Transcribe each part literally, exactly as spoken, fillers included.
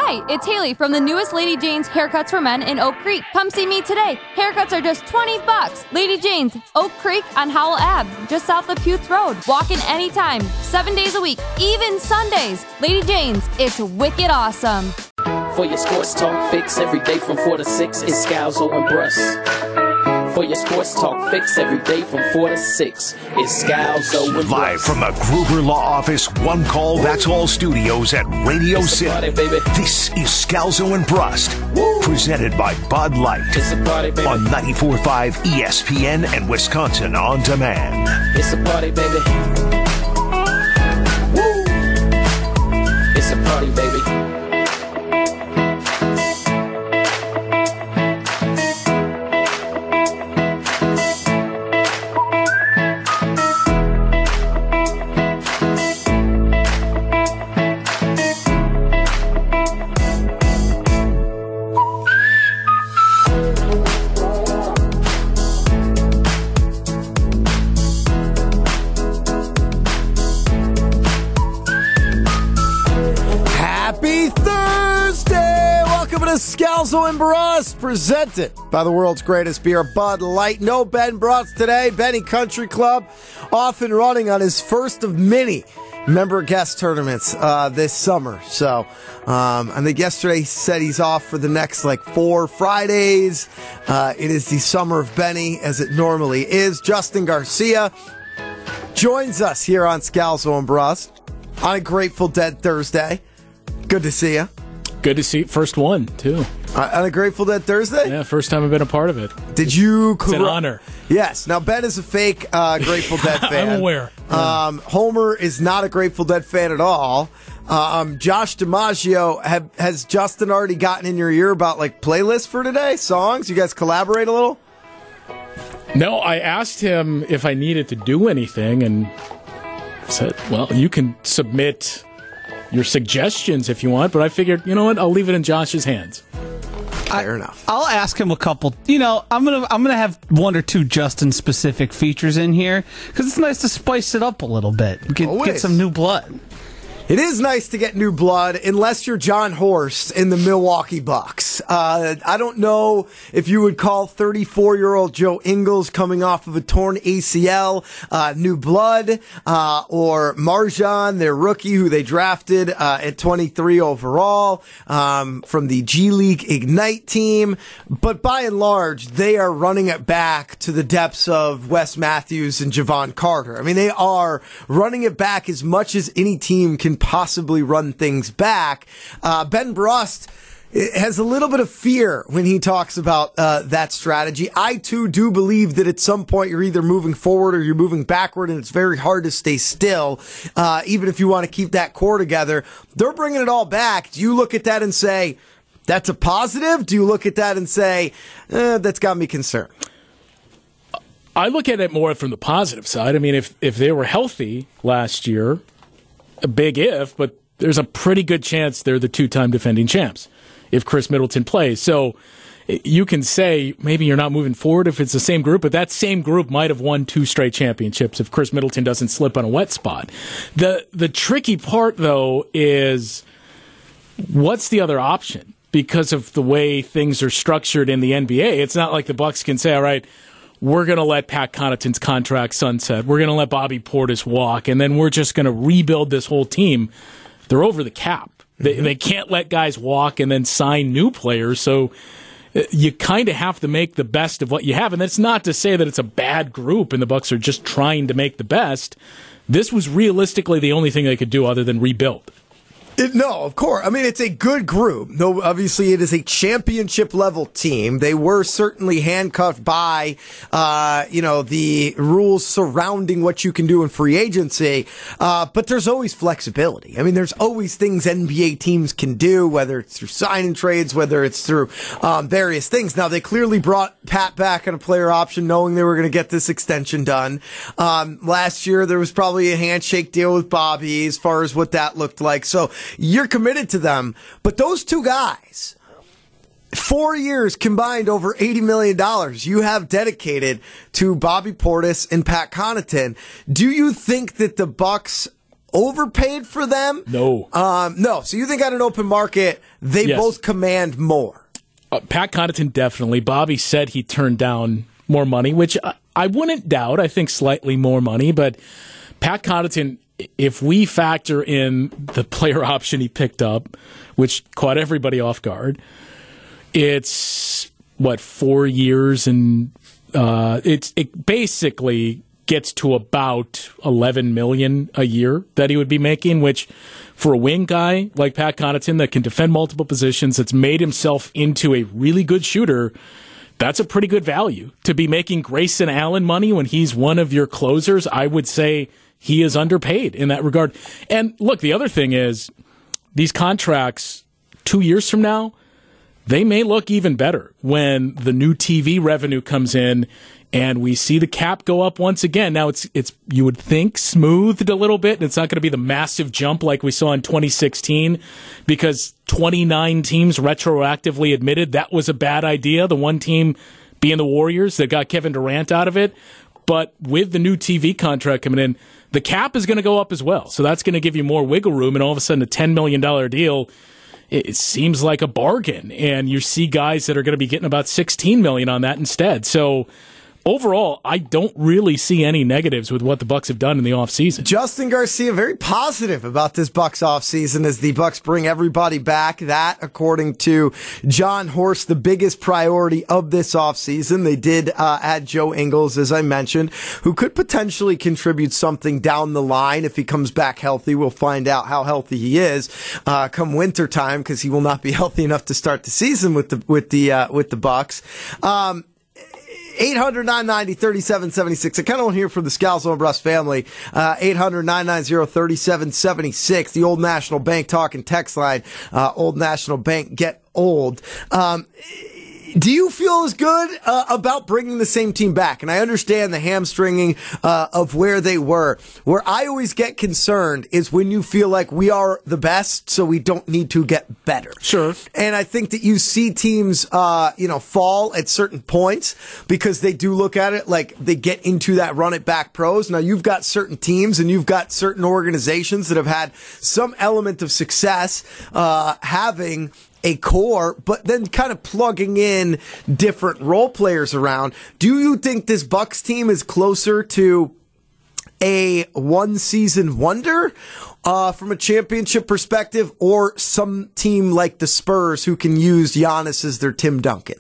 Hi, it's Haley from the newest Lady Jane's Haircuts for Men in Oak Creek. Come see me today. Haircuts are just twenty bucks. Lady Jane's, Oak Creek on Howell Ave, just south of Puth Road. Walk in anytime, seven days a week, even Sundays. Lady Jane's, it's wicked awesome. For your sports talk fix every day from four to six, it's Scalzo and Bruss. For your sports talk fix every day from four to six, it's Scalzo and Bruss. Live from the Gruber Law Office, One Call That's All Studios at Radio It's a City. party, baby. This is Scalzo and Brust, presented by Bud Light It's a party, baby. on ninety-four point five E S P N and Wisconsin On Demand. It's a party, baby. Woo! It's a party, baby. Scalzo and Brust, presented by the world's greatest beer, Bud Light. No Ben Brust today. Benny Country Club off and running on his first of many member guest tournaments uh, this summer. So um, I think yesterday he said he's off for the next like four Fridays. Uh, it is the summer of Benny, as it normally is. Justin Garcia joins us here on Scalzo and Brust on a Grateful Dead Thursday. Good to see you. Good to see first one, too. Uh, on a Grateful Dead Thursday? Yeah, first time I've been a part of it. Did you... It's an honor. Yes. Now, Ben is a fake uh, Grateful Dead fan. I'm aware. Um, Homer is not a Grateful Dead fan at all. Um, Josh DiMaggio, have, has Justin already gotten in your ear about, like, playlists for today? Songs? You guys collaborate a little? No, I asked him if I needed to do anything, and said, well, you can submit your suggestions if you want, but I figured, you know what, I'll leave it in Josh's hands. Fair I, enough. I'll ask him a couple. You know, I'm gonna I'm gonna have one or two Justin specific features in here because it's nice to spice it up a little bit. Get, get some new blood. It is nice to get new blood, unless you're John Horst in the Milwaukee Bucks. Uh, I don't know if you would call thirty-four-year-old Joe Ingles coming off of a torn A C L uh, new blood, uh, or Marjan, their rookie, who they drafted uh, at twenty-three overall um, from the G League Ignite team. But by and large, they are running it back to the depths of Wes Matthews and Javon Carter. I mean, they are running it back as much as any team can possibly run things back. Uh, Ben Brust has a little bit of fear when he talks about uh, that strategy. I, too, do believe that at some point you're either moving forward or you're moving backward, and it's very hard to stay still, uh, even if you want to keep that core together. They're bringing it all back. Do you look at that and say, that's a positive? Do you look at that and say, eh, that's got me concerned? I look at it more from the positive side. I mean, if, if they were healthy last year, a big if, but there's a pretty good chance they're the two-time defending champs if Chris Middleton plays. So you can say maybe you're not moving forward if it's the same group, but that same group might have won two straight championships if Chris Middleton doesn't slip on a wet spot. The the tricky part, though, is what's the other option? Because of the way things are structured in the N B A, it's not like the Bucks can say, all right, we're going to let Pat Connaughton's contract sunset. We're going to let Bobby Portis walk, and then we're just going to rebuild this whole team. They're over the cap. Mm-hmm. They, they can't let guys walk and then sign new players, so you kind of have to make the best of what you have. And that's not to say that it's a bad group and the Bucks are just trying to make the best. This was realistically the only thing they could do other than rebuild. It, no, of course. I mean, it's a good group. No, obviously, it is a championship level team. They were certainly handcuffed by, uh, you know, the rules surrounding what you can do in free agency. Uh, but there's always flexibility. I mean, there's always things N B A teams can do, whether it's through sign and trades, whether it's through um, various things. Now, they clearly brought Pat back on a player option, knowing they were going to get this extension done. Um, last year, there was probably a handshake deal with Bobby as far as what that looked like. So, you're committed to them, but those two guys, four years combined over eighty million dollars, you have dedicated to Bobby Portis and Pat Connaughton. Do you think that the Bucks overpaid for them? No. Um, no. So you think on an open market, they Yes. both command more? Uh, Pat Connaughton, definitely. Bobby said he turned down more money, which I, I wouldn't doubt. I think slightly more money. But Pat Connaughton, if we factor in the player option he picked up, which caught everybody off guard, it's, what, four years and uh, it's it basically gets to about eleven million dollars a year that he would be making, which for a wing guy like Pat Connaughton that can defend multiple positions, that's made himself into a really good shooter, that's a pretty good value. To be making Grayson Allen money when he's one of your closers, I would say he is underpaid in that regard. And look, the other thing is these contracts two years from now, they may look even better when the new T V revenue comes in and we see the cap go up once again. Now, it's it's you would think smoothed a little bit, and it's not going to be the massive jump like we saw in twenty sixteen because twenty-nine teams retroactively admitted that was a bad idea, the one team being the Warriors that got Kevin Durant out of it. But with the new T V contract coming in, the cap is going to go up as well. So that's going to give you more wiggle room, and all of a sudden a ten million dollars deal, it seems like a bargain. And you see guys that are going to be getting about sixteen million dollars on that instead. So overall, I don't really see any negatives with what the Bucks have done in the offseason. Justin Garcia, very positive about this Bucks offseason as the Bucks bring everybody back. That, according to John Horst, the biggest priority of this offseason. They did uh, add Joe Ingles, as I mentioned, who could potentially contribute something down the line if he comes back healthy. We'll find out how healthy he is uh, come wintertime because he will not be healthy enough to start the season with the with the uh, with the Bucks. Um, eight hundred, nine ninety, thirty-seven seventy-six. I kind of want to hear from the Scalzo and Brust family. Uh, eight hundred, nine ninety, thirty-seven seventy-six. The Old National Bank talking text line. Uh, Old National Bank, get old. Um, do you feel as good uh, about bringing the same team back? And I understand the hamstringing uh, of where they were. Where I always get concerned is when you feel like we are the best, so we don't need to get better. Sure. And I think that you see teams, uh, you know, fall at certain points because they do look at it like they get into that run it back pros. Now you've got certain teams and you've got certain organizations that have had some element of success uh, having a core, but then kind of plugging in different role players around. Do you think this Bucks team is closer to a one season wonder uh, from a championship perspective, or some team like the Spurs who can use Giannis as their Tim Duncan?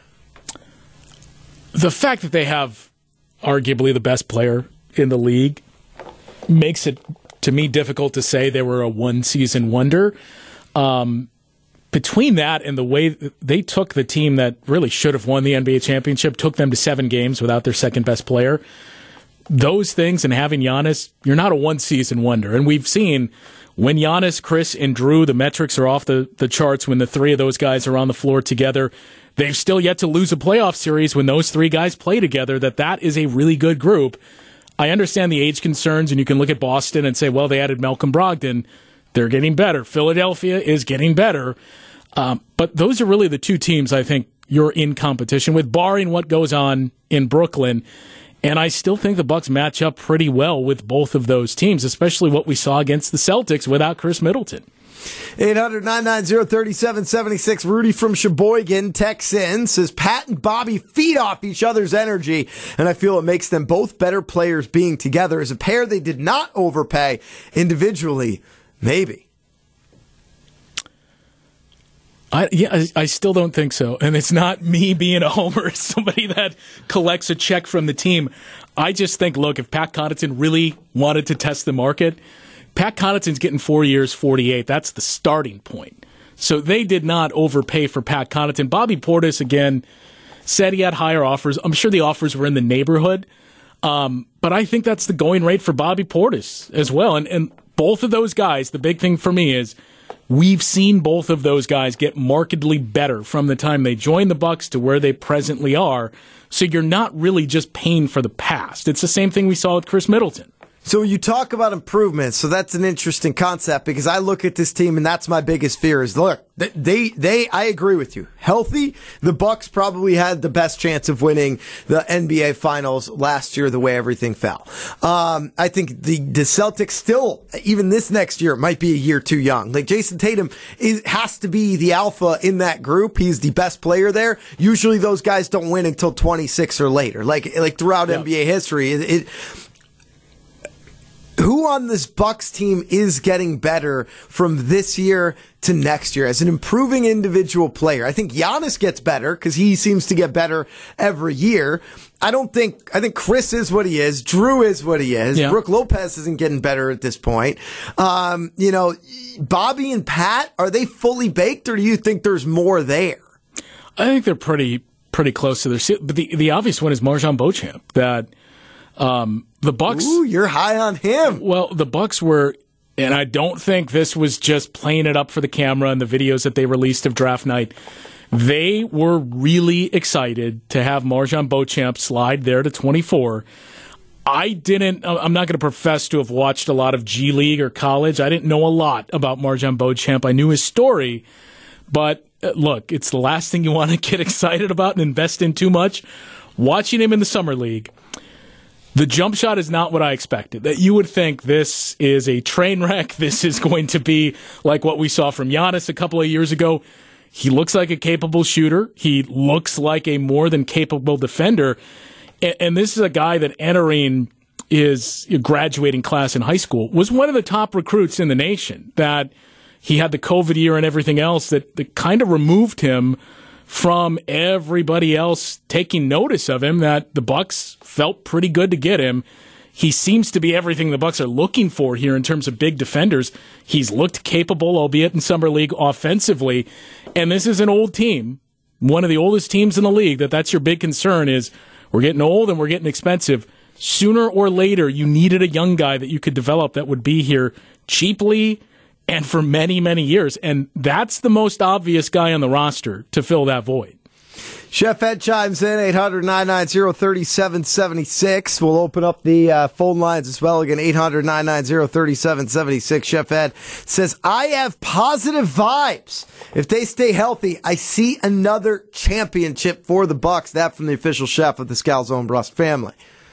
The fact that they have arguably the best player in the league makes it, to me, difficult to say they were a one season wonder. Um, Between that and the way they took the team that really should have won the N B A championship, took them to seven games without their second best player, those things and having Giannis, you're not a one-season wonder. And we've seen when Giannis, Chris, and Drew, the metrics are off the, the charts when the three of those guys are on the floor together. They've still yet to lose a playoff series when those three guys play together, that that is a really good group. I understand the age concerns, and you can look at Boston and say, well, they added Malcolm Brogdon. They're getting better. Philadelphia is getting better. Um, but those are really the two teams I think you're in competition with, barring what goes on in Brooklyn. And I still think the Bucks match up pretty well with both of those teams, especially what we saw against the Celtics without Chris Middleton. eight hundred, nine ninety, thirty-seven seventy-six. Rudy from Sheboygan texts in, says Pat and Bobby feed off each other's energy, and I feel it makes them both better players being together. As a pair, they did not overpay. Individually, maybe. I, yeah, I, I still don't think so. And it's not me being a homer, it's somebody that collects a check from the team. I just think, look, if Pat Connaughton really wanted to test the market, Pat Connaughton's getting four years, forty-eight. That's the starting point. So they did not overpay for Pat Connaughton. Bobby Portis, again, said he had higher offers. I'm sure the offers were in the neighborhood. Um, but I think that's the going rate for Bobby Portis as well. And, and both of those guys, the big thing for me is we've seen both of those guys get markedly better from the time they joined the Bucks to where they presently are. So you're not really just paying for the past. It's the same thing we saw with Chris Middleton. So you talk about improvements. So that's an interesting concept because I look at this team and that's my biggest fear is look, they, they, I agree with you. Healthy, the Bucks probably had the best chance of winning the N B A finals last year the way everything fell. Um, I think the, the Celtics still, even this next year, might be a year too young. Like Jason Tatum is, has to be the alpha in that group. He's the best player there. Usually those guys don't win until twenty-six or later. Like, like throughout yeah. N B A history, it, it who on this Bucks team is getting better from this year to next year as an improving individual player? I think Giannis gets better because he seems to get better every year. I don't think, I think Chris is what he is. Drew is what he is. Yeah. Brooke Lopez isn't getting better at this point. Um, you know, Bobby and Pat, are they fully baked or do you think there's more there? I think they're pretty, pretty close to their, but the, the obvious one is MarJon Beauchamp that, Um, the Bucks. Ooh, you're high on him. Well, the Bucks were, and I don't think this was just playing it up for the camera and the videos that they released of draft night. They were really excited to have MarJon Beauchamp slide there to twenty-four. I didn't, I'm not going to profess to have watched a lot of G League or college. I didn't know a lot about MarJon Beauchamp. I knew his story, but look, it's the last thing you want to get excited about and invest in too much. Watching him in the summer league, the jump shot is not what I expected. That you would think this is a train wreck. This is going to be like what we saw from Giannis a couple of years ago. He looks like a capable shooter. He looks like a more than capable defender. And this is a guy that entering his graduating class in high school was one of the top recruits in the nation. That he had the COVID year and everything else that, that kind of removed him from everybody else taking notice of him, that the Bucks felt pretty good to get him. He seems to be everything the Bucks are looking for here in terms of big defenders. He's looked capable, albeit in Summer League, offensively. And this is an old team, one of the oldest teams in the league, that that's your big concern is we're getting old and we're getting expensive. Sooner or later, you needed a young guy that you could develop that would be here cheaply and for many, many years. And that's the most obvious guy on the roster to fill that void. Chef Ed chimes in, eight hundred, nine nine zero, three seven seven six. We'll open up the uh, phone lines as well. Again, eight hundred, nine nine zero, three seven seven six. Chef Ed says, I have positive vibes. If they stay healthy, I see another championship for the Bucks. That from the official chef of the Scalzo and Brust family.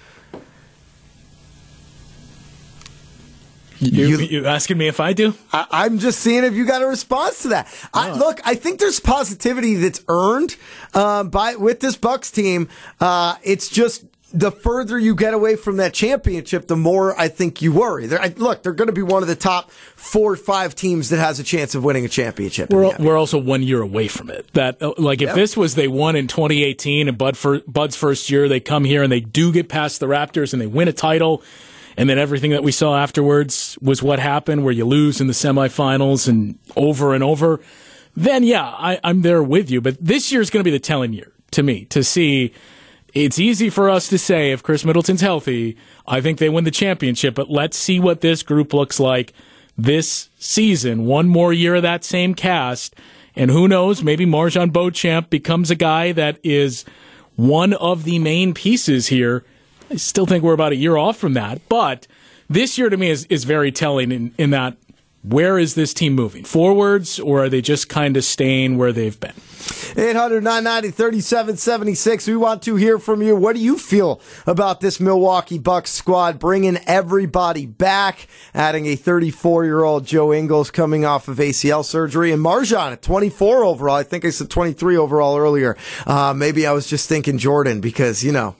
You, you, you asking me if I do? I, I'm just seeing if you got a response to that. No. I, look, I think there's positivity that's earned um, by with this Bucks team. Uh, it's just the further you get away from that championship, the more I think you worry. They're, I, look, they're going to be one of the top four or five teams that has a chance of winning a championship. We're, we're also one year away from it. That like if yep. this was they won in twenty eighteen and Bud for, Bud's first year, they come here and they do get past the Raptors and they win a title. And then everything that we saw afterwards was what happened, where you lose in the semifinals and over and over. Then, yeah, I, I'm there with you. But this year is going to be the telling year to me to see. It's easy for us to say if Chris Middleton's healthy, I think they win the championship. But let's see what this group looks like this season. One more year of that same cast. And who knows, maybe MarJon Beauchamp becomes a guy that is one of the main pieces here. I still think we're about a year off from that. But this year to me is, is very telling in, in that where is this team moving? Forwards, or are they just kind of staying where they've been? eight hundred, nine ninety, thirty-seven seventy-six. We want to hear from you. What do you feel about this Milwaukee Bucks squad bringing everybody back, adding a thirty-four-year-old Joe Ingles coming off of A C L surgery, and MarJon at twenty-four overall. I think I said twenty-three overall earlier. Uh, maybe I was just thinking Jordan because, you know,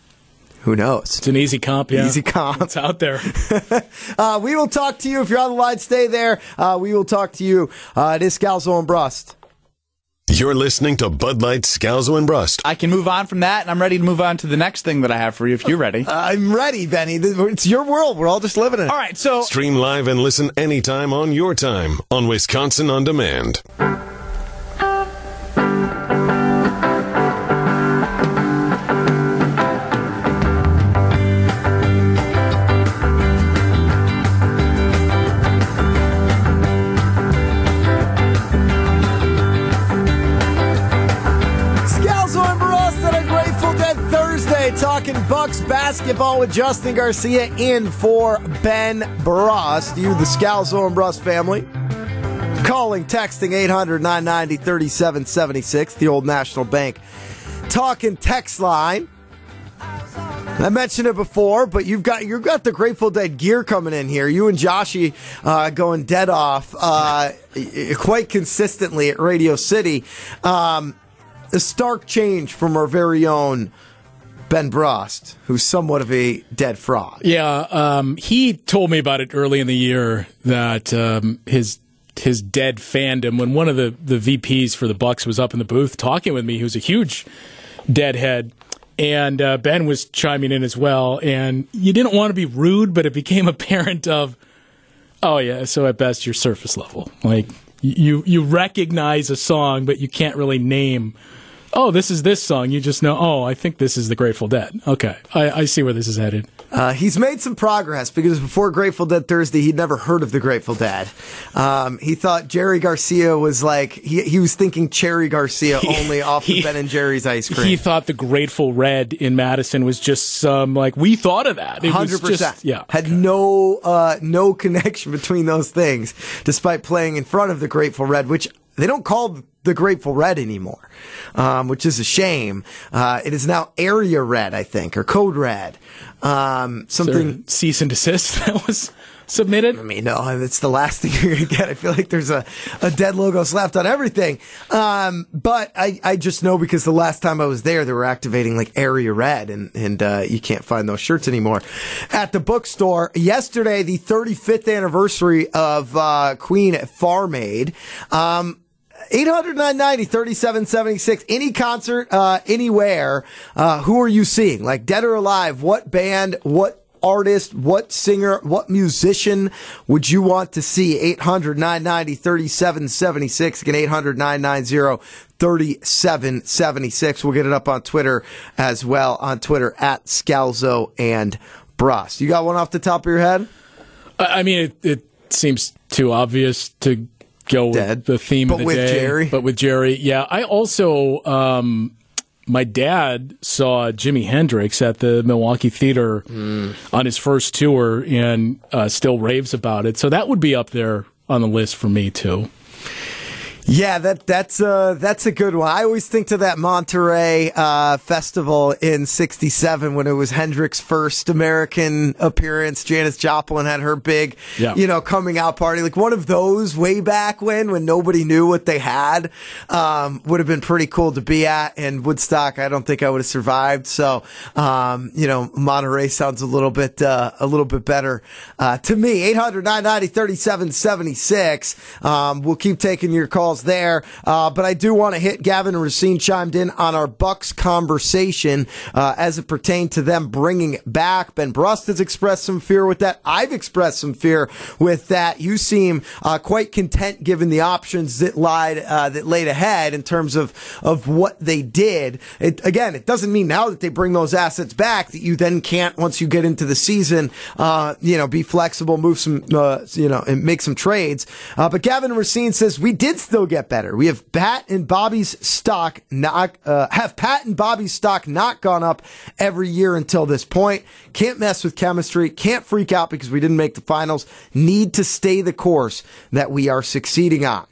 who knows? It's an easy comp, yeah. Easy comp. It's out there. uh, we will talk to you. If you're on the line, stay there. Uh, we will talk to you. Uh, it is Scalzo and Brust. You're listening to Bud Light, Scalzo and Brust. I can move on from that, and I'm ready to move on to the next thing that I have for you if you're ready. I'm ready, Benny. It's your world. We're all just living in it. All right, so... Stream live and listen anytime on your time on Wisconsin On Demand. Talking Bucks basketball with Justin Garcia in for Ben Brust. You, the Scalzo and Brust family. Calling, texting eight hundred, nine ninety, thirty-seven seventy-six, the Old National Bank talking text line. I mentioned it before, but you've got you've got the Grateful Dead gear coming in here. You and Joshy uh, going dead off uh, quite consistently at Radio City. Um, a stark change from our very own Ben Brust, who's somewhat of a dead frog. Yeah, um, he told me about it early in the year that um, his his dead fandom, when one of the, the V Ps for the Bucks was up in the booth talking with me, he was a huge Deadhead. And uh, Ben was chiming in as well. And you didn't want to be rude, but it became apparent of, oh, yeah, so at best you're surface level. Like, you, you recognize a song, but you can't really name, oh, this is this song. You just know, oh, I think this is the Grateful Dead. Okay, I, I see where this is headed. Uh, he's made some progress because before Grateful Dead Thursday, he'd never heard of the Grateful Dead. Um, he thought Jerry Garcia was like, he, he was thinking Cherry Garcia only off he, the Ben and Jerry's ice cream. He thought the Grateful Red in Madison was just some, like, we thought of that. It one hundred percent. Was just, yeah. Had no, uh, no connection between those things, despite playing in front of the Grateful Red, which they don't call the Grateful Red anymore, um, which is a shame. Uh, it is now Area Red, I think, or Code Red. Um, something cease and desist that was submitted. I mean, no, it's the last thing you're gonna get. I feel like there's a, a dead logo slapped on everything. Um, but I, I just know because the last time I was there, they were activating like Area Red, and and uh, you can't find those shirts anymore at the bookstore. Yesterday, the thirty-fifth anniversary of uh, Queen Farm Aid. Um, eight hundred, nine ninety, thirty-seven seventy-six. Any concert, uh, anywhere. Uh, who are you seeing? Like dead or alive? What band? What artist? What singer? What musician would you want to see? eight hundred, nine ninety, thirty-seven seventy-six. Again, eight hundred, nine ninety, thirty-seven seventy-six. We'll get it up on Twitter as well. On Twitter at Scalzo and Brust. You got one off the top of your head? I mean, it, it seems too obvious to go Dead. with the theme but of the with day. Jerry. But with Jerry, yeah. I also, um, my dad saw Jimi Hendrix at the Milwaukee Theater mm. on his first tour and uh, still raves about it. So that would be up there on the list for me, too. Yeah, that that's uh that's a good one. I always think to that Monterey uh festival in sixty-seven when it was Hendrix's first American appearance. Janis Joplin had her big, yeah. you know, coming out party. Like one of those way back when when nobody knew what they had. Um would have been pretty cool to be at. And Woodstock, I don't think I would have survived. So um, you know, Monterey sounds a little bit uh a little bit better uh to me. eight hundred, nine ninety, thirty-seven seventy-six. Um we'll keep taking your calls there, uh, but I do want to hit Gavin and Racine chimed in on our Bucks conversation uh, as it pertained to them bringing back. Ben Brust has expressed some fear with that. I've expressed some fear with that. You seem uh, quite content given the options that lied uh, that laid ahead in terms of of what they did. It, again, it doesn't mean now that they bring those assets back that you then can't, once you get into the season, uh, you know, be flexible, move some, uh, you know, and make some trades. Uh, but Gavin and Racine says we did still get better. We have Pat and Bobby's stock not uh, have Pat and Bobby's stock not gone up every year until this point. Can't mess with chemistry. Can't freak out because we didn't make the finals. Need to stay the course that we are succeeding on.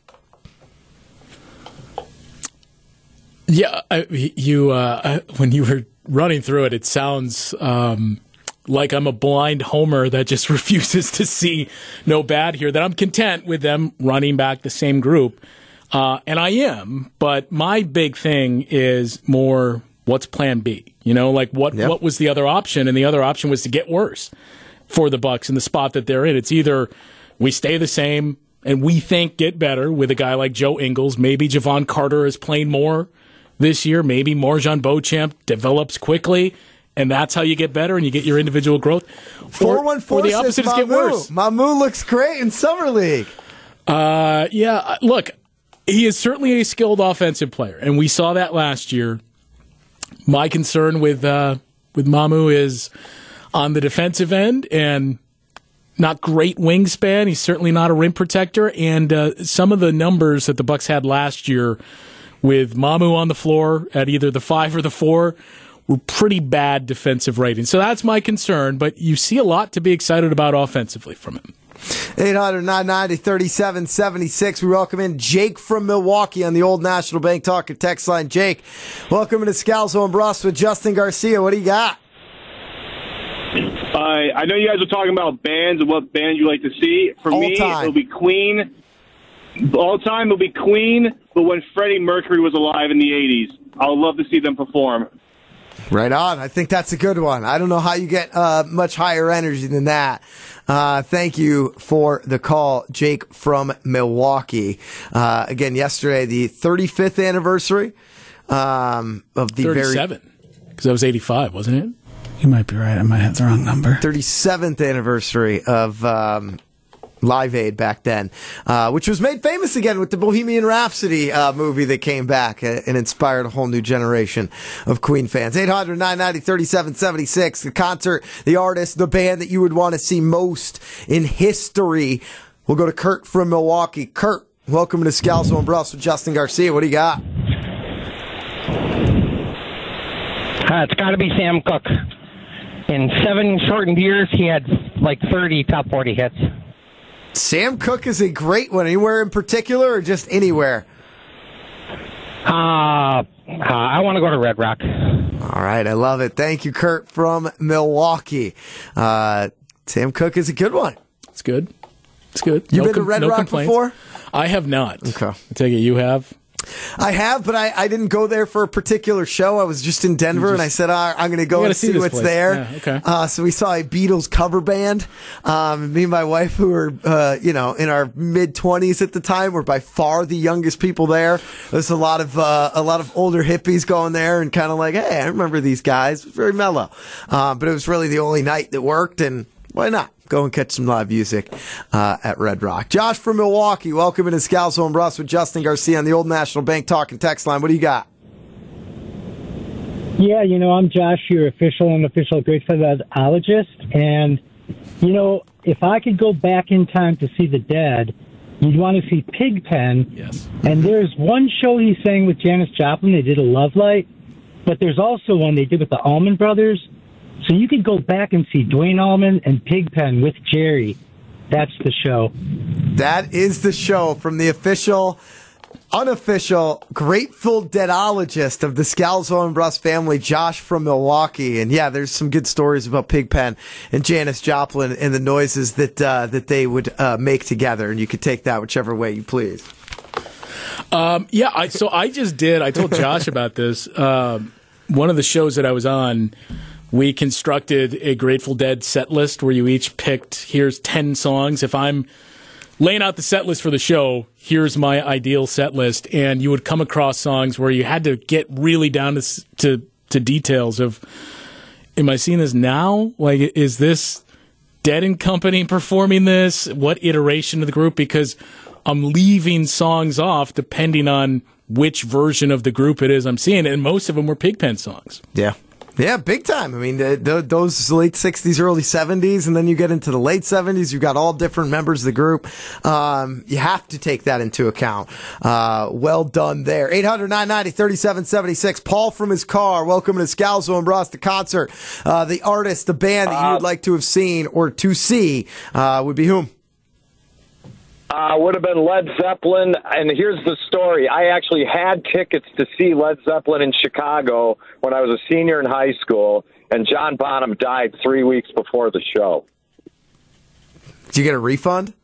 Yeah, I, you uh, when you were running through it, it sounds um, like I'm a blind homer that just refuses to see no bad here. That I'm content with them running back the same group. Uh, and I am, but my big thing is more what's plan B? You know, like what, yep. what was the other option? And the other option was to get worse for the Bucks in the spot that they're in. It's either we stay the same and we think get better with a guy like Joe Ingles. Maybe Javon Carter is playing more this year. Maybe Marjan Beauchamp develops quickly. And that's how you get better and you get your individual growth. four one four or the opposite is get worse. Mamu looks great in Summer League. Uh, yeah, look. He is certainly a skilled offensive player, and we saw that last year. My concern with uh, with Mamu is on the defensive end, and not great wingspan. He's certainly not a rim protector, and uh, some of the numbers that the Bucks had last year with Mamu on the floor at either the five or the four were pretty bad defensive ratings. So that's my concern, but you see a lot to be excited about offensively from him. eight hundred, nine ninety, thirty-seven seventy-six. We welcome in Jake from Milwaukee on the Old National Bank Talker text line. Jake, welcome to Scalzo and Brust with Justin Garcia. What do you got? Uh, I know you guys are talking about bands and what band you like to see. For All me, time. it'll be Queen. All time, it'll be Queen, but when Freddie Mercury was alive in the eighties. I would love to see them perform. Right on. I think that's a good one. I don't know how you get uh, much higher energy than that. Uh, thank you for the call, Jake from Milwaukee. Uh, again, yesterday, the thirty-fifth anniversary um, of the thirty-seven, because that was eighty-five, wasn't it? You might be right. I might have the wrong number. very thirty-seventh anniversary of um, Live Aid back then, uh, which was made famous again with the Bohemian Rhapsody uh, movie that came back uh, and inspired a whole new generation of Queen fans. eight hundred, nine ninety, thirty-seven seventy-six. The concert, the artist, the band that you would want to see most in history. We'll go to Kurt from Milwaukee. Kurt, welcome to Scalzo and Brust with Justin Garcia. What do you got? Uh, it's got to be Sam Cooke. In seven shortened years, he had like thirty top forty hits. Sam Cooke is a great one. Anywhere in particular or just anywhere? Uh, uh I want to go to Red Rock. All right, I love it. Thank you, Kurt from Milwaukee. Uh, Sam Cooke is a good one. It's good. It's good. You no been to com- Red no Rock complaints. before? I have not. Okay. I take it you have? I have, but I, I didn't go there for a particular show. I was just in Denver, just, and I said, ah, I'm going to go and see, see what's place. there. Yeah, okay. Uh, so we saw a Beatles cover band. Um, me and my wife, who were, uh, you know, in our mid-twenties at the time, were by far the youngest people there. There's a lot of uh, a lot of older hippies going there and kind of like, hey, I remember these guys. It was very mellow. Uh, but it was really the only night that worked, and why not? Go and catch some live music uh, at Red Rock. Josh from Milwaukee, welcome to Scalzo and Brust with Justin Garcia on the Old National Bank Talking text line. What do you got? Yeah, you know, I'm Josh, your official and official Grateful Deadologist. And, you know, if I could go back in time to see the Dead, you'd want to see Pigpen. Yes. And there's one show he sang with Janis Joplin. They did a Love Light. But there's also one they did with the Allman Brothers. So you could go back and see Duane Allman and Pigpen with Jerry. That's the show. That is the show from the official, unofficial, Grateful Deadologist of the Scalzo and Brust family, Josh from Milwaukee. And yeah, there's some good stories about Pigpen and Janis Joplin and the noises that uh, that they would uh, make together. And you could take that whichever way you please. Um, yeah, I, so I just did. I told Josh about this. Um, one of the shows that I was on, we constructed a Grateful Dead set list where you each picked, here's ten songs. If I'm laying out the set list for the show, here's my ideal set list. And you would come across songs where you had to get really down to to, to details of, am I seeing this now? Like, is this Dead and Company performing this? What iteration of the group? Because I'm leaving songs off depending on which version of the group it is I'm seeing. And most of them were Pigpen songs. Yeah. Yeah, big time. I mean, the, the, those late sixties, early seventies, and then you get into the late seventies, you've got all different members of the group. Um, you have to take that into account. Uh, well done there. eight hundred, nine ninety, thirty-seven seventy-six. Paul from his car, welcome to Scalzo and Brust, the concert. Uh, the artist, the band that you would like to have seen or to see uh, would be whom? Uh, would have been Led Zeppelin, and here's the story. I actually had tickets to see Led Zeppelin in Chicago when I was a senior in high school, and John Bonham died three weeks before the show. Did you get a refund?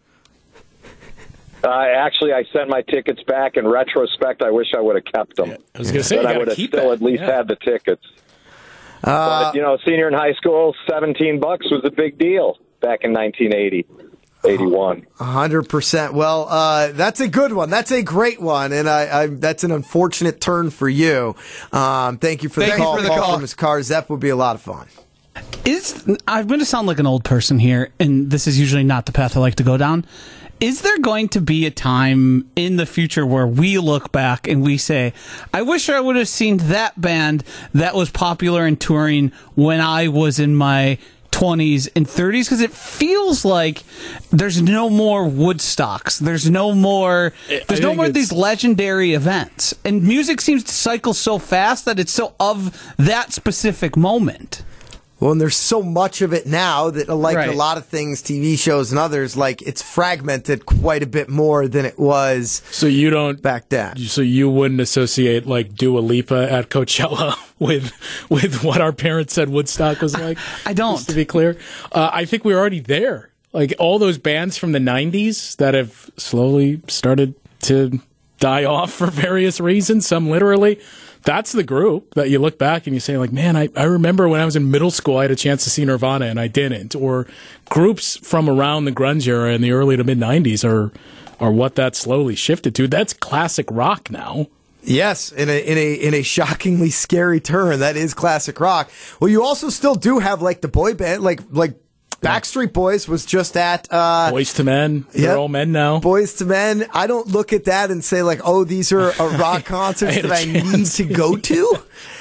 Uh, actually, I sent my tickets back. In retrospect, I wish I would have kept them. Yeah, I was going to say, but you I would have keep still that. at least yeah. had the tickets. Uh, but, you know, senior in high school, seventeen bucks was a big deal back in nineteen eighty. eighty-one. one hundred percent. Well, uh, that's a good one. That's a great one, and I, I that's an unfortunate turn for you. Um, thank you for thank the call. For the Paul call. from his car. Zepp would be a lot of fun. Is I'm going to sound like an old person here, and this is usually not the path I like to go down. Is there going to be a time in the future where we look back and we say, I wish I would have seen that band that was popular and touring when I was in my twenties, and thirties? Because it feels like there's no more Woodstocks. There's no more. There's no more of these legendary events, and music seems to cycle so fast that it's so of that specific moment. Well, and there's so much of it now that, like Right. a lot of things, T V shows and others, like it's fragmented quite a bit more than it was. So you don't back then. So you wouldn't associate like Dua Lipa at Coachella with with what our parents said Woodstock was like. I don't. Just to be clear, uh, I think we're already there. Like all those bands from the nineties that have slowly started to die off for various reasons, some literally. That's the group that you look back and you say, like, man, I, I remember when I was in middle school, I had a chance to see Nirvana and I didn't. Or groups from around the grunge era in the early to mid nineties are are what that slowly shifted to. That's classic rock now. Yes, in a in a in a shockingly scary turn, that is classic rock. Well, you also still do have like the boy band, like like Backstreet Boys was just at uh, Boys to Men. They're yep. all men now. Boys to Men. I don't look at that and say like, oh, these are a rock concerts I that I need to go to.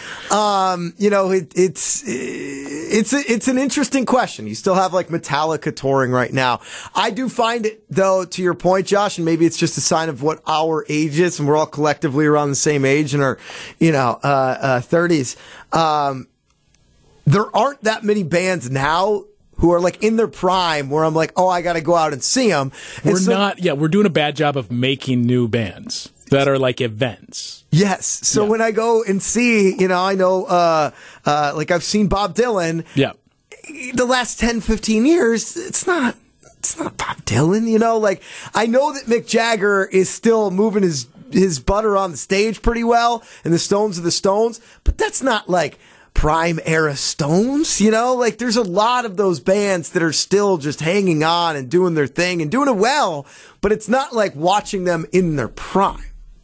Um, you know, it, it's it's a, it's an interesting question. You still have like Metallica touring right now. I do find it though, to your point, Josh, and maybe it's just a sign of what our age is, and we're all collectively around the same age in our, you know, uh, uh, thirties. Um, there aren't that many bands now who are like in their prime where I'm like, oh, I got to go out and see them. And We're so, not, yeah, we're doing a bad job of making new bands that are like events. Yes. So Yeah. when I go and see, you know, I know, uh, uh, like I've seen Bob Dylan. Yeah. The last ten, fifteen years, it's not, it's not Bob Dylan, you know, like I know that Mick Jagger is still moving his, his butter on the stage pretty well and the Stones are the Stones, but that's not like prime era Stones, you know, like there's a lot of those bands that are still just hanging on and doing their thing and doing it well, but it's not like watching them in their prime.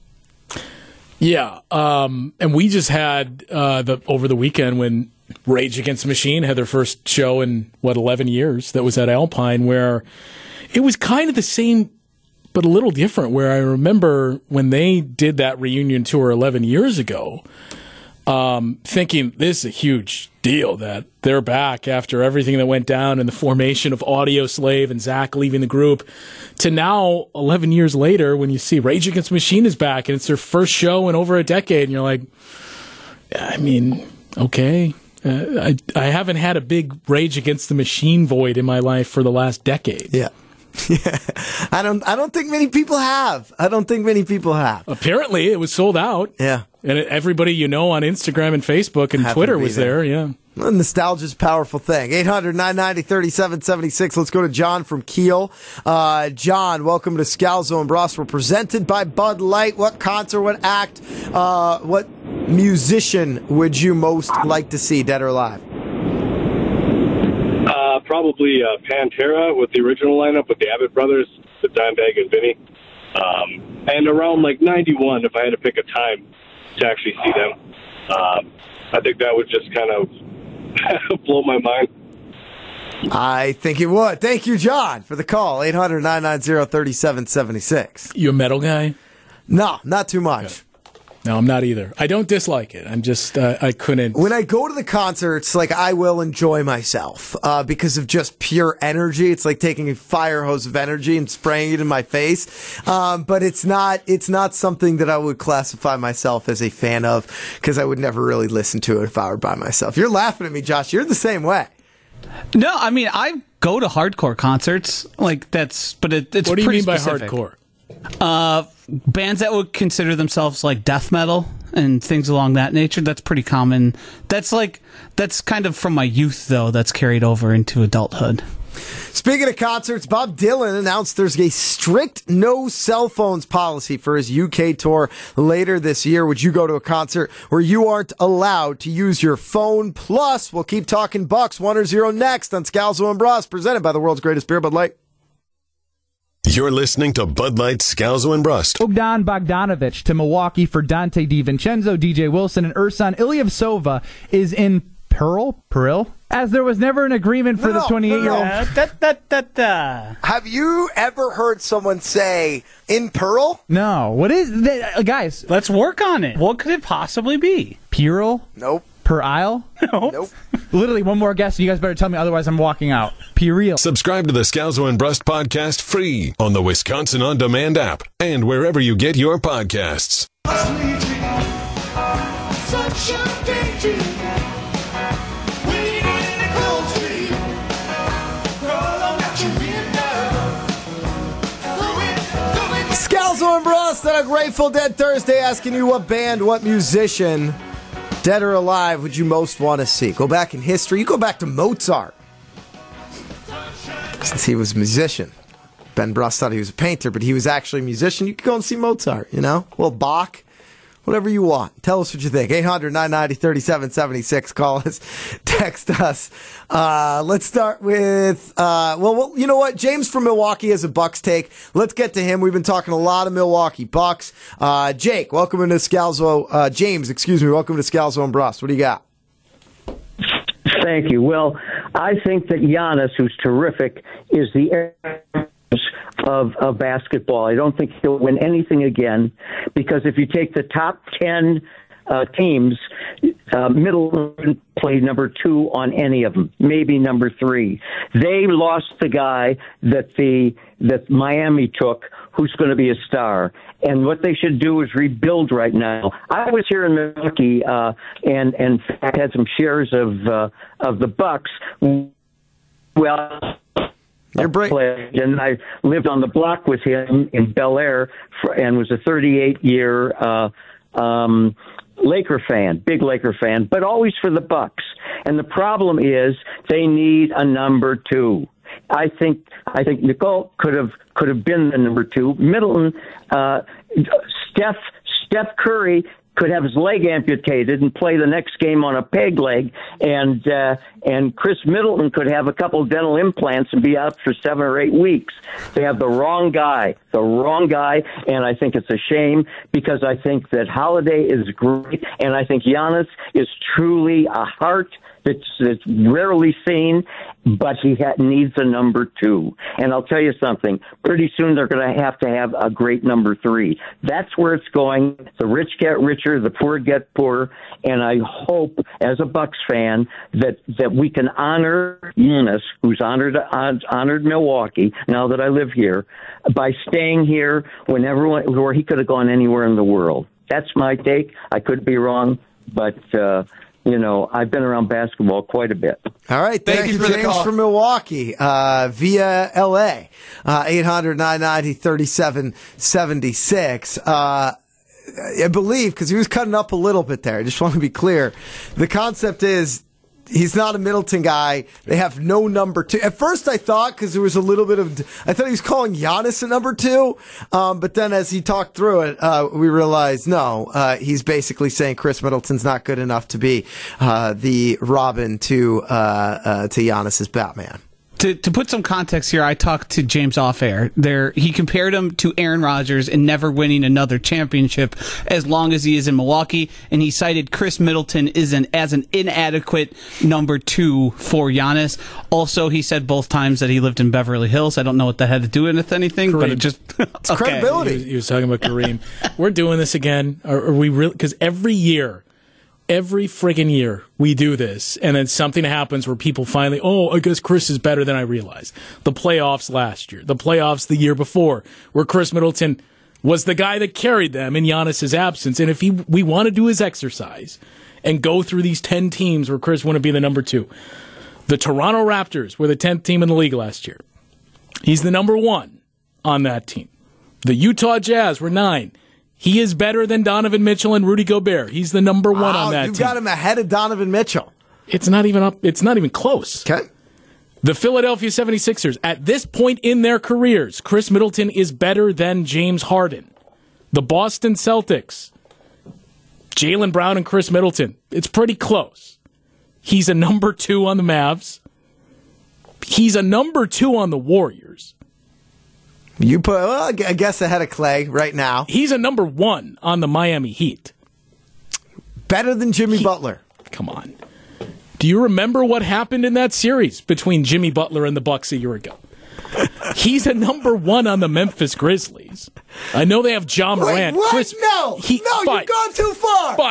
Yeah, um, and we just had uh, the over the weekend when Rage Against the Machine had their first show in what eleven years. That was at Alpine, where it was kind of the same, but a little different. Where I remember when they did that reunion tour eleven years ago, um, thinking this is a huge deal that they're back after everything that went down and the formation of Audio Slave and Zach leaving the group, to now eleven years later when you see Rage Against the Machine is back and it's their first show in over a decade and you're like, I mean, okay. Uh, I, I haven't had a big Rage Against the Machine void in my life for the last decade. Yeah. Yeah. I don't I don't think many people have. I don't think many people have. Apparently it was sold out. Yeah. And everybody you know on Instagram and Facebook and Happened Twitter to be was there. there, yeah. Well, nostalgia's a powerful thing. eight hundred, nine ninety, thirty-seven seventy-six. Let's go to John from Kiel. Uh, John, welcome to Scalzo and Bross. We're presented by Bud Light. What concert, what act, uh, what musician would you most like to see, dead or alive? Uh, probably uh, Pantera with the original lineup with the Abbott brothers, the Dimebag and Vinny. Um, and around like ninety-one, if I had to pick a time to actually see them, um, I think that would just kind of blow my mind. I think it would. Thank you, John, for the call. eight hundred, nine ninety, thirty-seven seventy-six. You a metal guy? No, not too much. Okay. No, I'm not either. I don't dislike it. I'm just, uh, I couldn't. When I go to the concerts, like, I will enjoy myself uh, because of just pure energy. It's like taking a fire hose of energy and spraying it in my face. Um, but it's not, it's not something that I would classify myself as a fan of because I would never really listen to it if I were by myself. You're laughing at me, Josh. You're the same way. No, I mean, I go to hardcore concerts. Like, that's, but it, it's What do you pretty mean by specific. hardcore? Uh, bands that would consider themselves like death metal and things along that nature. That's pretty common. That's like, that's kind of from my youth, though, that's carried over into adulthood. Speaking of concerts, Bob Dylan announced there's a strict no cell phones policy for his U K tour later this year. Would you go to a concert where you aren't allowed to use your phone? Plus, we'll keep talking Bucks one or zero next on Scalzo and Bross, presented by the world's greatest beer, Bud Light. You're listening to Bud Light, Scalzo, and Brust. Bogdan Bogdanovic to Milwaukee for Dante DiVincenzo, D J Wilson, and Ersan Ilyasova is in Pearl? Pearl? As there was never an agreement for No, the twenty-eight-year-old. no, no. Da, da, da, da. Have you ever heard someone say, in Pearl? No. What is that? Uh, guys, Let's work on it. What could it possibly be? Pearl? Nope. Per aisle? Nope. Literally, one more guess, and you guys better tell me, otherwise I'm walking out. P real. Subscribe to the Scalzo and Brust podcast free on the Wisconsin On Demand app and wherever you get your podcasts. Scalzo and Brust on a Grateful Dead Thursday, asking you what band, what musician, dead or alive, would you most want to see? Go back in history. You go back to Mozart, since he was a musician. Ben Brust thought he was a painter, but he was actually a musician. You could go and see Mozart, you know? Well, Bach, whatever you want. Tell us what you think. eight hundred, nine ninety, thirty-seven seventy-six. Call us. Text us. Uh, let's start with, uh, well, well, you know what? James from Milwaukee has a Bucks take. Let's get to him. We've been talking a lot of Milwaukee Bucks. Uh, Jake, welcome to Scalzo. Uh, James, excuse me. Welcome to Scalzo and Brust. What do you got? Thank you. Well, I think that Giannis, who's terrific, is the of, of basketball. I don't think he'll win anything again, because if you take the top ten uh, teams, uh, Middleton played number two on any of them, maybe number three. They lost the guy that the that Miami took, who's going to be a star. And what they should do is rebuild right now. I was here in Milwaukee, uh, and and had some shares of uh, of the Bucks. Well. You're break- and I lived on the block with him in Bel Air, for, and was a thirty-eight year uh, um, Laker fan, big Laker fan, but always for the Bucks. And the problem is they need a number two. I think I think Nicole could have could have been the number two. Middleton, uh, Steph Steph Curry could have his leg amputated and play the next game on a peg leg, and uh, and Chris Middleton could have a couple dental implants and be out for seven or eight weeks. They have the wrong guy, the wrong guy, and I think it's a shame, because I think that Holiday is great, and I think Giannis is truly a heart that's, that's rarely seen, but he ha- needs a number two. And I'll tell you something, pretty soon they're going to have to have a great number three. That's where it's going. The rich get richer, the poor get poorer, and I hope, as a Bucks fan, that, that we can honor Giannis, who's honored, honored Milwaukee, now that I live here, by staying here when everyone, where he could have gone anywhere in the world. That's my take. I could be wrong, but... Uh, You know, I've been around basketball quite a bit. All right. Thank, thank you, you James from Milwaukee, uh, via L A. Uh, eight hundred, nine ninety, thirty-seven seventy-six. Uh, I believe, because he was cutting up a little bit there. I just want to be clear. The concept is, he's not a Middleton guy. They have no number two. At first, I thought, because there was a little bit of, I thought he was calling Giannis a number two. Um, but then as he talked through it, uh, we realized, no, uh, he's basically saying Chris Middleton's not good enough to be uh, the Robin to uh, uh, to Giannis's Batman. To, to put some context here, I talked to James off air. There, he compared him to Aaron Rodgers in never winning another championship as long as he is in Milwaukee, and he cited Chris Middleton as an, as an inadequate number two for Giannis. Also, he said both times that he lived in Beverly Hills. I don't know what that had to do with anything, Kareem. But it just it's okay. Credibility. He was, he was talking about Kareem. We're doing this again. Are, are we really? Because every year. Every friggin' year we do this, and then something happens where people finally, oh, I guess Chris is better than I realized. The playoffs last year, the playoffs the year before, where Chris Middleton was the guy that carried them in Giannis' absence. And if he, we want to do his exercise and go through these ten teams where Chris wouldn't be the number two, the Toronto Raptors were the tenth team in the league last year. He's the number one on that team. The Utah Jazz were nine. He is better than Donovan Mitchell and Rudy Gobert. He's the number one wow, on that you've team. You've got him ahead of Donovan Mitchell. It's not even up. It's not even close. Okay. The Philadelphia seventy-sixers, at this point in their careers, Chris Middleton is better than James Harden. The Boston Celtics, Jaylen Brown and Chris Middleton, it's pretty close. He's a number two on the Mavs. He's a number two on the Warriors. You put, well, I guess ahead of Clay right now. He's a number one on the Miami Heat. Better than Jimmy he, Butler. Come on. Do you remember what happened in that series between Jimmy Butler and the Bucks a year ago? He's a number one on the Memphis Grizzlies. I know they have Ja Morant. Wait, what? Chris, no, he, no, fine. You've gone too far. Fine. I let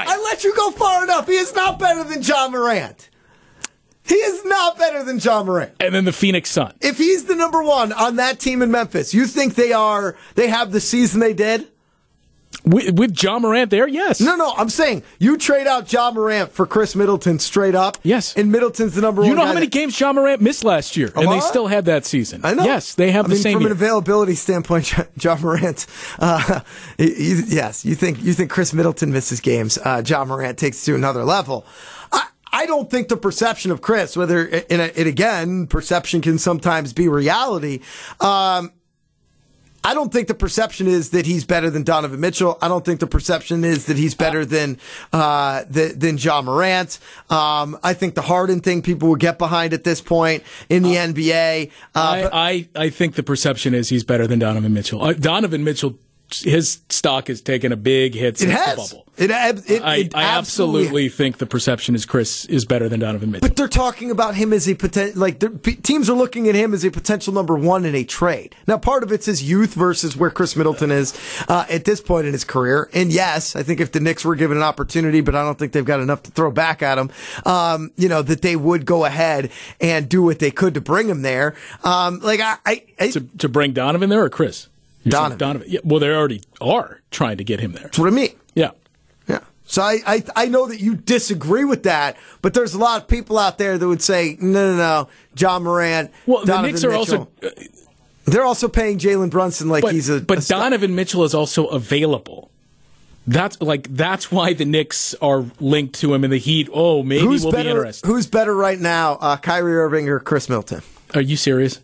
let you go far enough. He is not better than John Morant. He is not better than John Morant. And then the Phoenix Suns. If he's the number one on that team in Memphis, you think they are? They have the season they did? With, with John Morant there, yes. No, no, I'm saying you trade out John Morant for Chris Middleton straight up. Yes. And Middleton's the number you one. You know guy how many that, games John Morant missed last year, and uh-huh. they still had that season. I know. Yes, they have I the mean, same. From year. an availability standpoint, John Morant. Uh, he, he, yes, you think you think Chris Middleton misses games. Uh, John Morant takes it to another level. I, I don't think the perception of Chris, whether in a, it again, perception can sometimes be reality. Um, I don't think the perception is that he's better than Donovan Mitchell. I don't think the perception is that he's better than uh, the, than John Morant. Um, I think the Harden thing people will get behind at this point in the uh, N B A. Uh, I, I I think the perception is he's better than Donovan Mitchell. Uh, Donovan Mitchell, his stock has taken a big hit since it has. the bubble. It, it, I, it I absolutely, absolutely think the perception is Chris is better than Donovan Mitchell. But they're talking about him as a potential, like teams are looking at him as a potential number one in a trade. Now, part of it's his youth versus where Chris Middleton is uh, at this point in his career. And yes, I think if the Knicks were given an opportunity, but I don't think they've got enough to throw back at him, um, you know, that they would go ahead and do what they could to bring him there. Um, like I, I, I to, to bring Donovan there or Chris? You're Donovan. Donovan. Yeah, well, they already are trying to get him there. That's what I mean. Yeah. Yeah. So I, I I know that you disagree with that, but there's a lot of people out there that would say, no, no, no, John Morant, well, Donovan the Knicks are Mitchell. also... Uh, They're also paying Jalen Brunson like but, he's a... But a star. Donovan Mitchell is also available. That's like that's why the Knicks are linked to him in the Heat. Oh, maybe who's we'll better, be interested. Who's better right now, uh, Kyrie Irving or Chris Middleton? Are you serious?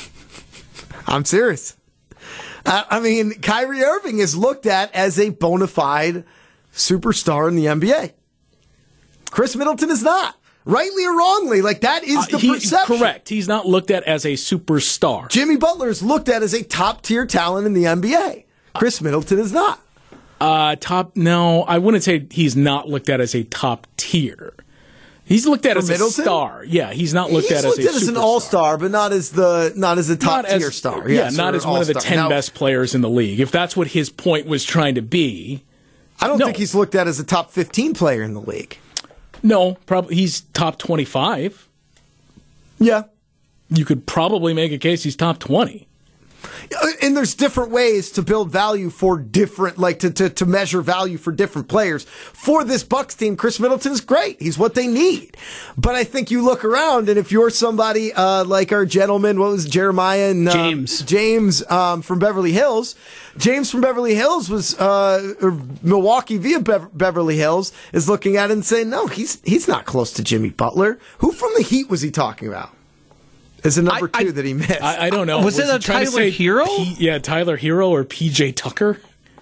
I'm serious. Uh, I mean, Kyrie Irving is looked at as a bona fide superstar in the N B A. Chris Middleton is not. Rightly or wrongly, like that is the uh, he, perception. Correct. He's not looked at as a superstar. Jimmy Butler is looked at as a top tier talent in the N B A. Chris Middleton is not. Uh, top? No, I wouldn't say he's not looked at as a top tier. He's looked at For as Middleton? a star. Yeah, he's not looked he's at looked as a at as an superstar. all-star, but not as the not as a top Not as- tier star. Yeah, Yes, not or as one of the all-star. ten Now, best players in the league. If that's what his point was trying to be, I don't no. think he's looked at as a top fifteen player in the league. No, probably he's top twenty-five. Yeah. You could probably make a case he's top twenty. And there's different ways to build value for different, like to, to, to measure value for different players. For this Bucks team, Chris Middleton is great. He's what they need. But I think you look around, and if you're somebody uh, like our gentleman, what was it, Jeremiah and uh, James James um, from Beverly Hills, James from Beverly Hills was uh, or Milwaukee via Bev- Beverly Hills is looking at it and saying, no, he's he's not close to Jimmy Butler. Who from the Heat was he talking about? Is a number I, two I, that he missed. I, I don't know. Was, was it a Tyler Hero? P, yeah, Tyler Hero or P J Tucker?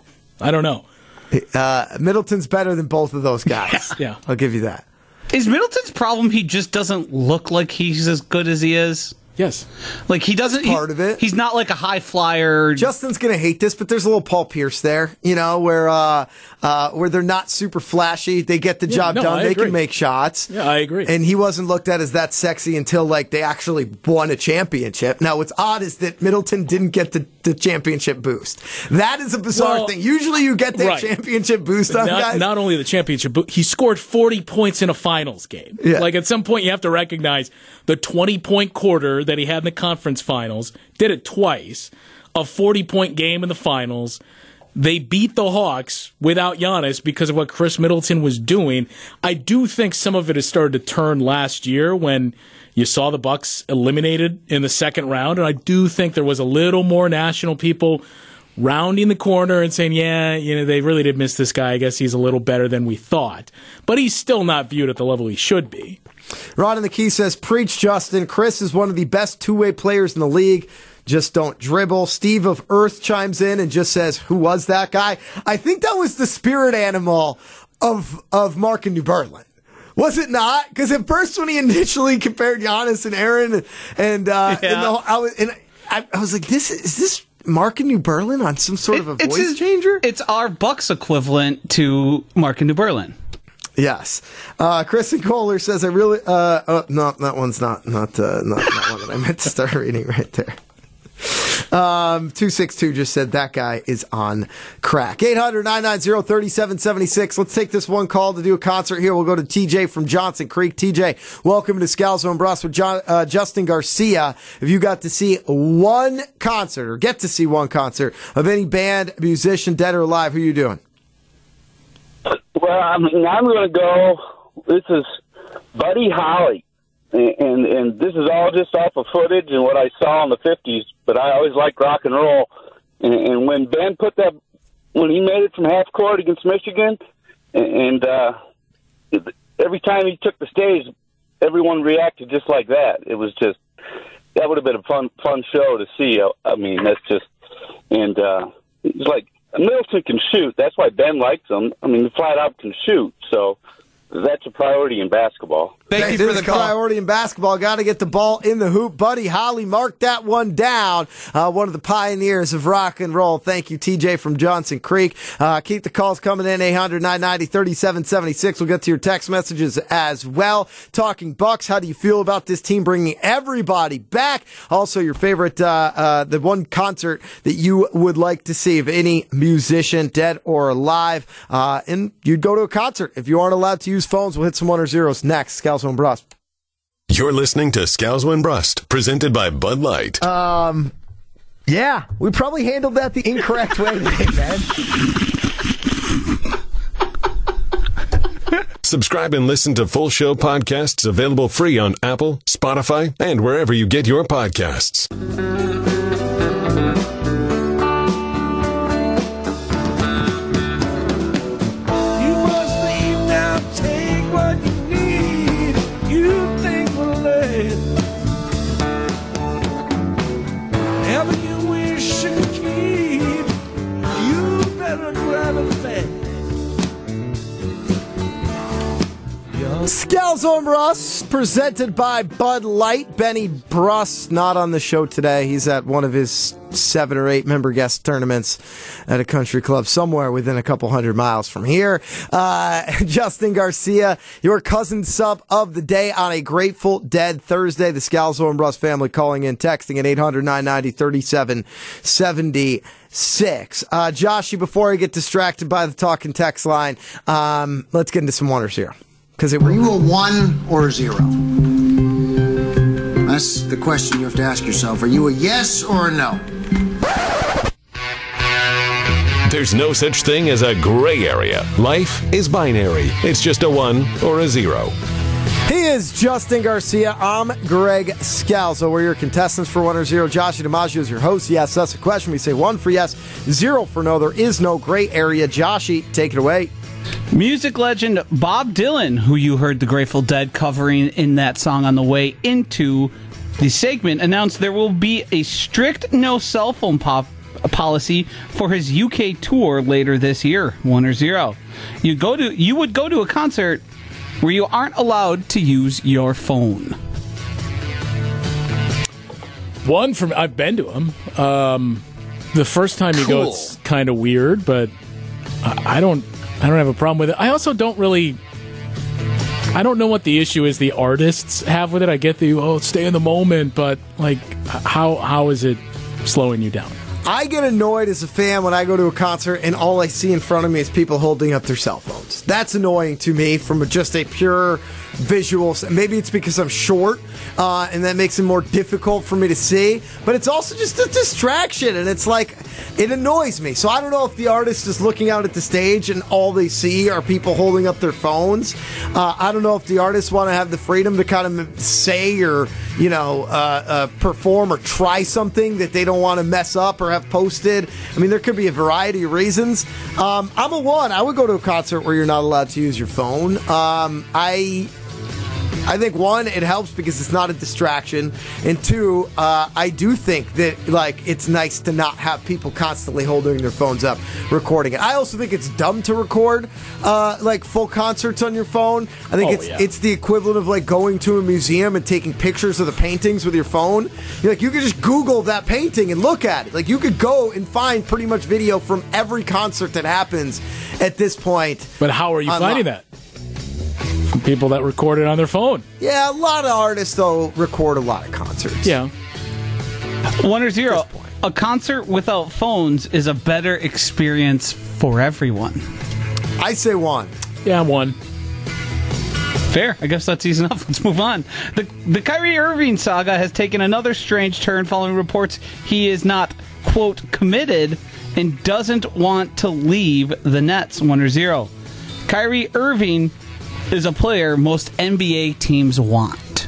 I don't know. Uh, Middleton's better than both of those guys. Yeah. I'll give you that. Is Middleton's problem he just doesn't look like he's as good as he is? Yes. Like he doesn't. That's part he, of it. He's not like a high flyer. Justin's gonna hate this, but there's a little Paul Pierce there, you know, where uh, uh, where they're not super flashy. They get the Yeah, job no, done. I They agree. can make shots. Yeah, I agree. And he wasn't looked at as that sexy until like they actually won a championship. Now, what's odd is that Middleton didn't get the, the championship boost. That is a bizarre Well, thing. Usually, you get that right. championship boost on Not, guys. not only the championship, but he scored forty points in a finals game. Yeah. Like at some point, you have to recognize the twenty-point quarter that he had in the conference finals, did it twice, a forty-point game in the finals. They beat the Hawks without Giannis because of what Chris Middleton was doing. I do think some of it has started to turn last year when you saw the Bucks eliminated in the second round, and I do think there was a little more national people rounding the corner and saying, yeah, you know, they really did miss this guy. I guess he's a little better than we thought. But he's still not viewed at the level he should be. Ron in the Key says, preach, Justin. Chris is one of the best two-way players in the league. Just don't dribble. Steve of Earth chimes in and just says, who was that guy? I think that was the spirit animal of of Mark and New Berlin. Was it not? Because at first when he initially compared Giannis and Aaron and, uh, Yeah. and, the, I, was, and I, I was like, this is this Mark and New Berlin on some sort of a It- it's voice his- changer? It's our Bucks equivalent to Mark and New Berlin. Yes. Uh, Kristen Kohler says, I really, uh, oh, no, that one's not, not, uh, not, not one that I meant to start reading right there. Um, two six two just said that guy is on crack. eight hundred, nine nine zero, three seven seven six. Let's take this one call to do a concert here. We'll go to T J from Johnson Creek. T J, welcome to Scalzo and Brust with John, uh, Justin Garcia. If you got to see one concert or get to see one concert of any band, musician, dead or alive, who are you doing? Well, I'm, I'm going to go. This is Buddy Holly. And, and and this is all just off of footage and what I saw in the fifties, but I always liked rock and roll. And, and when Ben put that, when he made it from half court against Michigan, and, and uh, every time he took the stage, everyone reacted just like that. It was just, that would have been a fun fun show to see. I, I mean, that's just, and uh, it's like, Middleton can shoot. That's why Ben likes him. I mean, flat out can shoot, so that's a priority in basketball. Thank you for the call. Priority in basketball. Got to get the ball in the hoop. Buddy Holly, mark that one down. Uh, one of the pioneers of rock and roll. Thank you, T J from Johnson Creek. Uh, keep the calls coming in, eight hundred, nine ninety, thirty-seven seventy-six. We'll get to your text messages as well. Talking Bucks, how do you feel about this team bringing everybody back? Also, your favorite, uh, uh, the one concert that you would like to see of any musician, dead or alive. Uh, and you'd go to a concert. If you aren't allowed to use phones, we'll hit some one or zeros next. Scalzo and Brust. You're listening to Scalzo and Brust, presented by Bud Light. Um, yeah, we probably handled that the incorrect way today, man. Subscribe and listen to full show podcasts available free on Apple, Spotify, and wherever you get your podcasts. Scalzo and Brust, presented by Bud Light. Benny Brust not on the show today. He's at one of his seven or eight member guest tournaments at a country club somewhere within a couple hundred miles from here. Uh, Justin Garcia, your cousin sub of the day on a Grateful Dead Thursday. The Scalzo and Brust family calling in, texting at eight hundred, nine ninety, thirty-seven seventy-six. Uh, Joshy, before I get distracted by the talking text line, um, let's get into some wonders here. Because it were you a one or a zero? That's the question you have to ask yourself. Are you a yes or a no? There's no such thing as a gray area. Life is binary. It's just a one or a zero. He is Justin Garcia. I'm Greg Scalzo. We're your contestants for one or zero. Joshie DiMaggio is your host. Yes, that's a question. We say one for yes, zero for no. There is no gray area. Joshie, take it away. Music legend Bob Dylan, who you heard the Grateful Dead covering in that song on the way into the segment, announced there will be a strict no cell phone pop policy for his U K tour later this year. One or zero. You go to you would go to a concert where you aren't allowed to use your phone. One from I've been to them. Um, the first time you Cool. go, it's kind of weird, but I, I don't. I don't have a problem with it. I also don't really... I don't know what the issue is the artists have with it. I get the, oh, stay in the moment, but, like, how how is it slowing you down? I get annoyed as a fan when I go to a concert and all I see in front of me is people holding up their cell phones. That's annoying to me from a, just a pure visual. Maybe it's because I'm short uh, and that makes it more difficult for me to see, but it's also just a distraction and it's like, it annoys me. So I don't know if the artist is looking out at the stage and all they see are people holding up their phones. Uh, I don't know if the artists want to have the freedom to kind of say or, you know, uh, uh, perform or try something that they don't want to mess up or have posted. I mean, there could be a variety of reasons. Um, I'm a one. I would go to a concert where you're not allowed to use your phone. Um, I... I think, one, it helps because it's not a distraction, and two, uh, I do think that, like, it's nice to not have people constantly holding their phones up, recording it. I also think it's dumb to record, uh, like, full concerts on your phone. I think Oh, it's yeah. it's the equivalent of, like, going to a museum and taking pictures of the paintings with your phone. You're like, you could just Google that painting and look at it. Like, you could go and find pretty much video from every concert that happens at this point. But how are you online. finding that? From people that record it on their phone. Yeah, a lot of artists, though, record a lot of concerts. Yeah. One or zero. a concert without phones is a better experience for everyone? I say one. Yeah, one. Fair. I guess that's easy enough. Let's move on. The the Kyrie Irving saga has taken another strange turn following reports he is not, quote, committed and doesn't want to leave the Nets. One or zero. Kyrie Irving is a player most N B A teams want.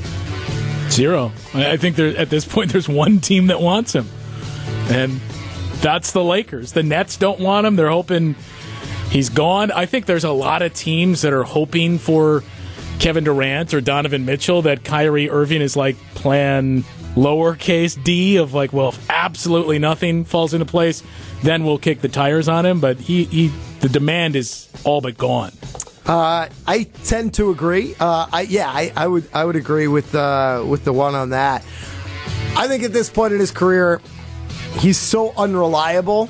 Zero. I think there, at this point there's one team that wants him, and that's the Lakers. The Nets don't want him. They're hoping he's gone. I think there's a lot of teams that are hoping for Kevin Durant or Donovan Mitchell, that Kyrie Irving is like plan lowercase d of like, well, if absolutely nothing falls into place, then we'll kick the tires on him. But he, he the demand is all but gone. Uh, I tend to agree. Uh, I, yeah, I, I would I would agree with uh, with the one on that. I think at this point in his career, he's so unreliable,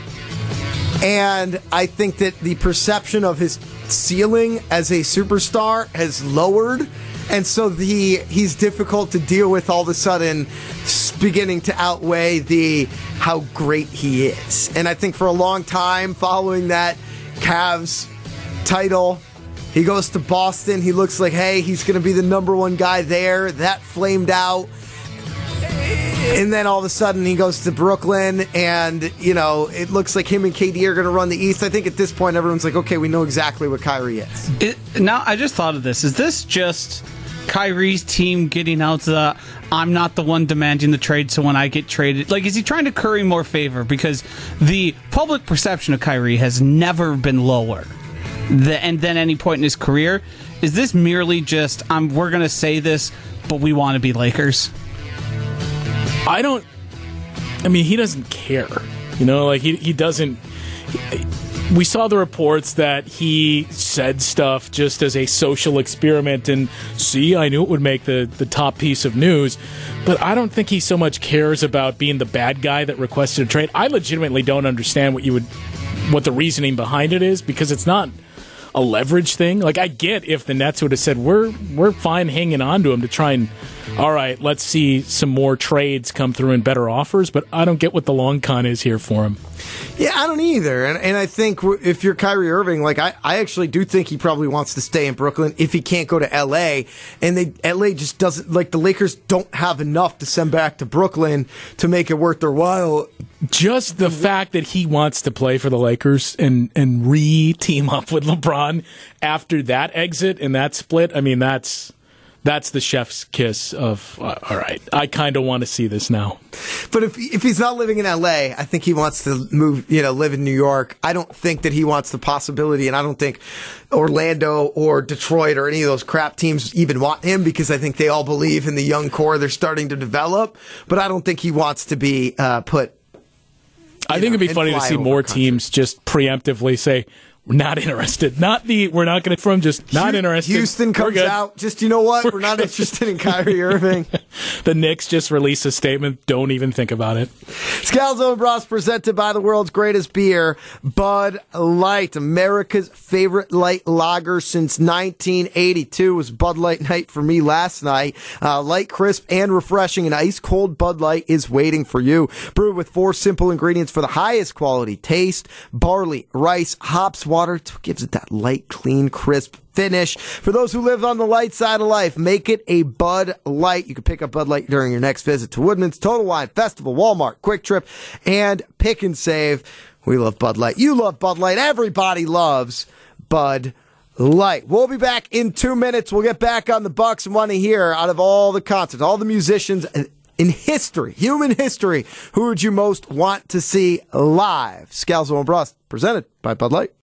and I think that the perception of his ceiling as a superstar has lowered, and so the he's difficult to deal with all of a sudden, beginning to outweigh the how great he is. And I think for a long time, following that Cavs title, he goes to Boston. He looks like, hey, he's going to be the number one guy there. That flamed out. And then all of a sudden he goes to Brooklyn, and, you know, it looks like him and K D are going to run the East. I think at this point everyone's like, okay, we know exactly what Kyrie is. It, now, I just thought of this. Is this just Kyrie's team getting out to the, I'm not the one demanding the trade, so when I get traded, like, is he trying to curry more favor? Because the public perception of Kyrie has never been lower than, and than any point in his career. Is this merely just, um, we're going to say this, but we want to be Lakers? I don't, I mean, he doesn't care. You know, like, he, he doesn't, he, we saw the reports that he said stuff just as a social experiment, and see, I knew it would make the, the top piece of news, but I don't think he so much cares about being the bad guy that requested a trade. I legitimately don't understand what you would, what the reasoning behind it is, because it's not a leverage thing. Like, I get if the Nets would have said, we're we're fine hanging on to him to try and, all right, let's see some more trades come through and better offers, but I don't get what the long con is here for him. Yeah, I don't either. And and I think if you're Kyrie Irving, like, I, I actually do think he probably wants to stay in Brooklyn if he can't go to L A. And they L A just doesn't, like, the Lakers don't have enough to send back to Brooklyn to make it worth their while. Just the fact that he wants to play for the Lakers and, and re-team up with LeBron after that exit and that split, I mean, that's that's the chef's kiss of, uh, all right, I kind of want to see this now. But if if he's not living in L A, I think he wants to move, you know, live in New York. I don't think that he wants the possibility, and I don't think Orlando or Detroit or any of those crap teams even want him, because I think they all believe in the young core they're starting to develop. But I don't think he wants to be uh, put. I think know, it'd be funny to see more country. teams just preemptively say, we're not interested. Not the, we're not going to, from just not interested. Houston comes out, just, you know what? We're, we're not good. interested in Kyrie Irving. The Knicks just release a statement. Don't even think about it. Scalzo and Bros presented by the world's greatest beer, Bud Light. America's favorite light lager since nineteen eighty-two. It was Bud Light night for me last night. Uh, light, crisp, and refreshing. An ice cold Bud Light is waiting for you. Brewed with four simple ingredients for the highest quality taste: barley, rice, hops, water, gives it that light, clean, crisp finish. For those who live on the light side of life, make it a Bud Light. You can pick up Bud Light during your next visit to Woodman's, Total Wine, Festival, Walmart, Quick Trip, and Pick and Save. We love Bud Light. You love Bud Light. Everybody loves Bud Light. We'll be back in two minutes. We'll get back on the Bucks and want to hear, out of all the concerts, all the musicians in history, human history, who would you most want to see live? Scalzo and Bros, presented by Bud Light.